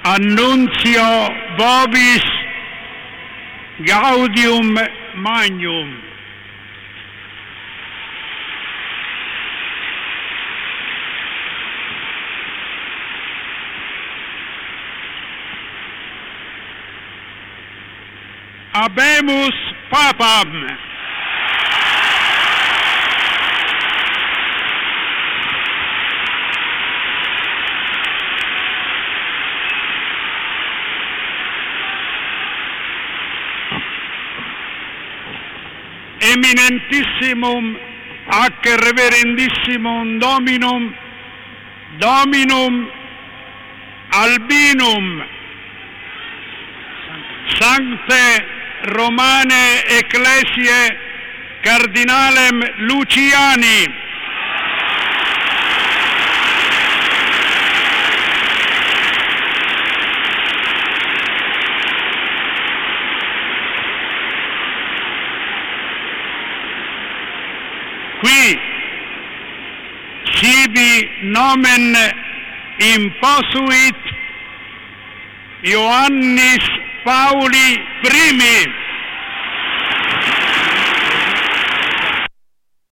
Annuncio vobis gaudium magnum. Habemus Papam. Eminentissimum ac reverendissimum Dominum Albinum Sancte Romane Ecclesiae Cardinalem Luciani qui sibi nomen imposuit Ioannis Pauli I.